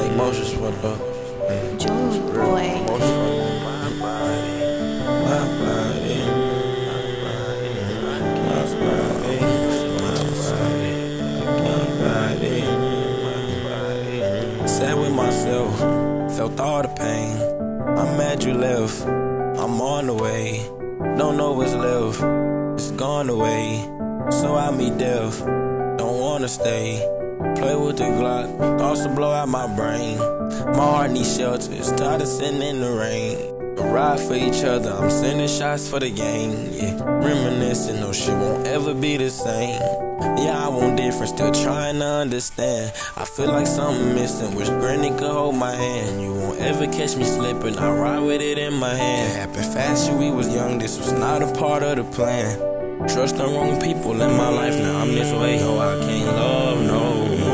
my emotions fucked up. June boy. My body, my body, my body, my body. Sat with myself, felt all the pain. I'm mad you left, I'm on the way. Don't know what's left, it's gone away. So I meet death, don't wanna stay. Play with the Glock, thoughts to blow out my brain. My heart needs shelter, it's tired of sitting in the rain. A ride for each other, I'm sending shots for the gang. Yeah, reminiscing, no shit won't ever be the same. Yeah, I want different, still trying to understand. I feel like something missing, wish Granny could hold my hand. You won't ever catch me slipping, I ride with it in my hand. It happened fast, we was young, this was not a part of the plan. Trust the wrong people in my life, now I'm this way. No, I can't love no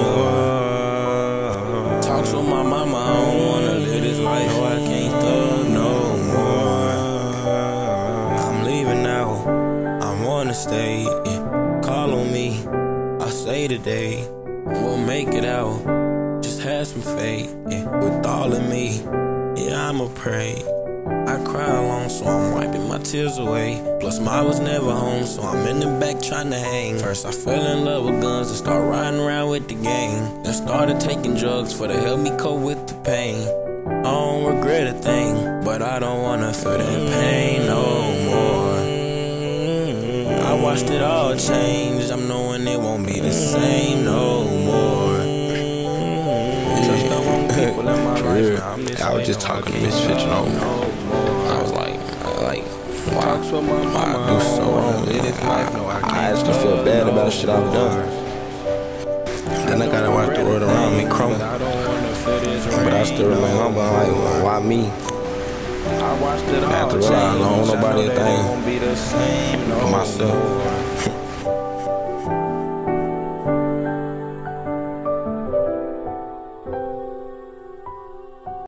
more. Talks with my mama, I don't wanna live this life. No, I can't thug no more. I'm leaving now, I wanna stay. Yeah. Call on me, I say today we'll make it out. Just have some faith, yeah. With all of me, yeah, I'ma pray. I cry alone, so I'm wiping my tears away. Plus, I was never home, so I'm in the back trying to hang. First, I fell in love with guns and started riding around with the gang. Then started taking drugs for to help me cope with the pain. I don't regret a thing, but I don't wanna feel that pain no more. I watched it all change, I'm knowing it won't be the same no more. I was just talking to Misfit, you know. I was like, why I do so wrong? I actually feel bad about shit I've done. Then I gotta watch the world around me crumble. But I still remain humble. I'm like, why me? I have to realize I don't owe nobody a thing but myself.